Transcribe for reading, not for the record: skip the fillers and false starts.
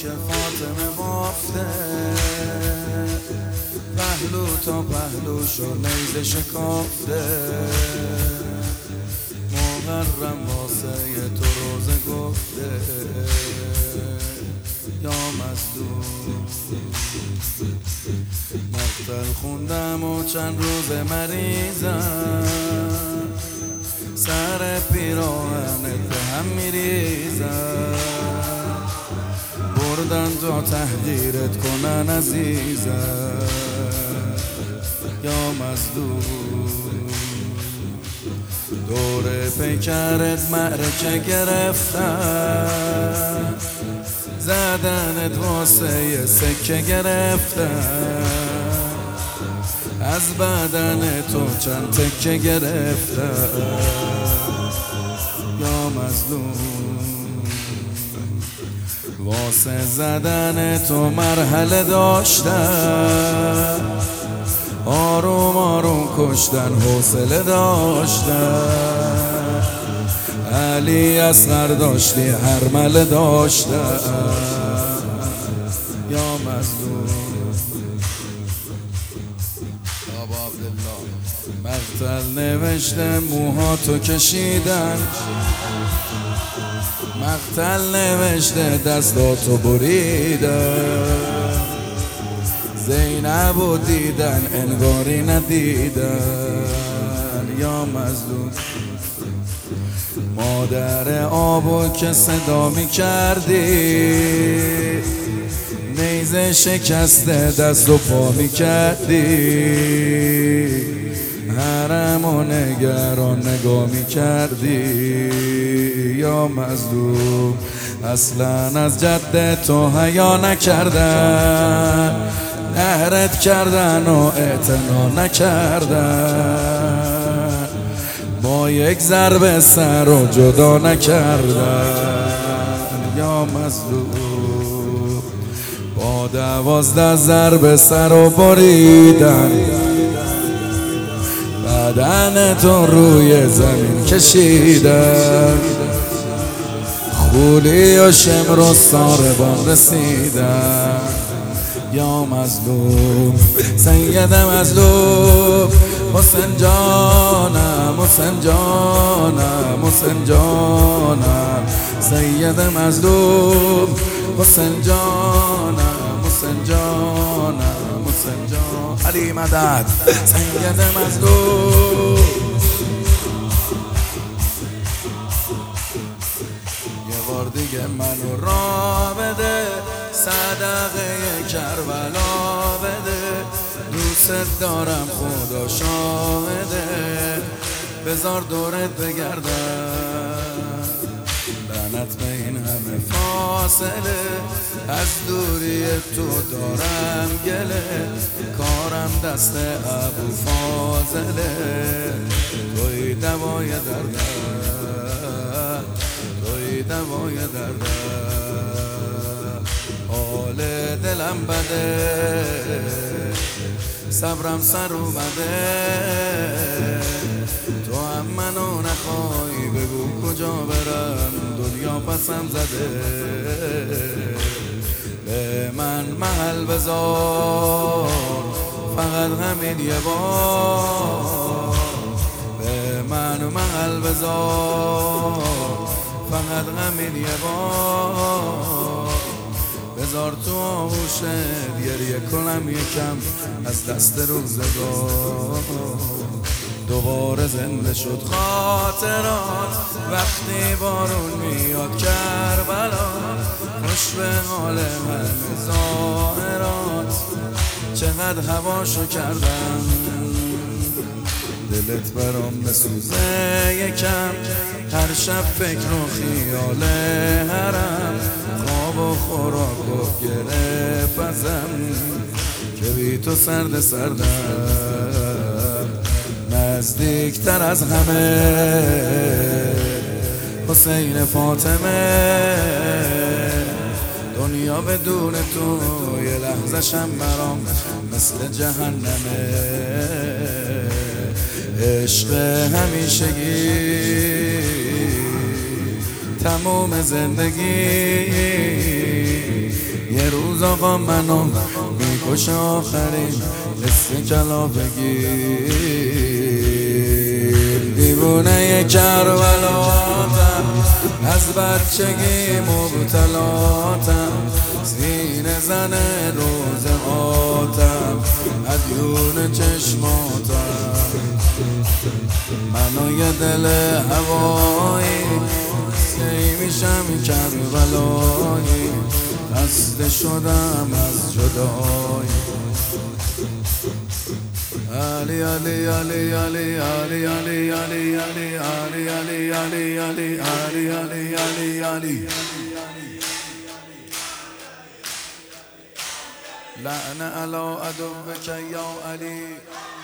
که فاطمه بافته، پهلو تا پهلو شو نیزه شکافته. محرم واسه تو روزه گفته یا مظلوم. مقتل خوندم و چند روز مریضم، سر پیراهنت به هم میریزم. بردن تا تحقیرت کنن عزیزم یا مظلوم. دور پیکرت معرکه گرفتن، زدنت واسه سکه گرفتن. از بدن تو چند تکه گرفتن یا مظلوم. واسه زدن تو مرحله داشتن، آروم آروم کشتن حوصله داشتن. علی اصغر داشتی حرمله داشتن یا مظلوم. بابا عبدالله مقتل نوشته موهاتو کشیدن، مقتل نوشته دستاتو بریدن. زینب و دیدن انگاری ندیدن یا مظلوم. مادر آبو که صدا می کردی، نیزه شکسته دست و پا می کردی. حرم و نگران نگاه می کردی یا مظلوم. اصلا از جد تو حیا نکردن، نهرت کردن و اعتنا نکردن. با یک ضربه سر و جدا نکردن یا مظلوم. با 12 ضربه سر و بریدن، بدن تو روی زمین کشیدن. خولی و شمر و ساربان رسیدن یا مظلوم. سید مظلوم حسین جانم، حسین جانم، حسین جانم. سید مظلوم حسین جانم، حسین جانم، حسین جان. علی مدد سید مظلوم. یه بار دیگه منو را بده، صدقه کربلا بده. دوست دارم خدا شاهده، بذار دورت بگردم. لعنت به این همه فاصله، از دوری تو دارم گله. کارم دست ابو فاضله، توی دوای دردم، توی دوای دردم. حال دلم بده، صبرم سر اومده. تو هم منو نخوای بگو کجا برم، دنیا پسم زده. به من محل بذار فقط همین یه بار. به من محل بذار فقط همین یه بار. بذار تو آغوشت گریه کنم یکم از دست روزگار. دوباره زنده شد خاطرات، وقتی بارون میاد کربلا. خوش به حال همه ظاهرات، چقدر هواشو کردم. دلت برام بسوزه یکم، هر شب فکر و خیال حرم. خواب و خوراک و گره پزم، که بی تو سرد سردم. نزدیکتر از همه حسین فاطمه، دنیا بدون تو یه لحظه شم برام مثل جهنمه. عشق همیشگی تموم زندگی، یه روز آقا منو میکشه آخرین حس کلافگی دیوونه کربلاتم از بچگی مبتلاتم سینه زن روز آتم مدیون چشماتم منو یه دل هوایی سی میشم کربلایی خسته شدم از جدایی علی علی علی علی علی علی علی علی علی علی علی علی علی علی علی علی لعنة على عدوك يا علي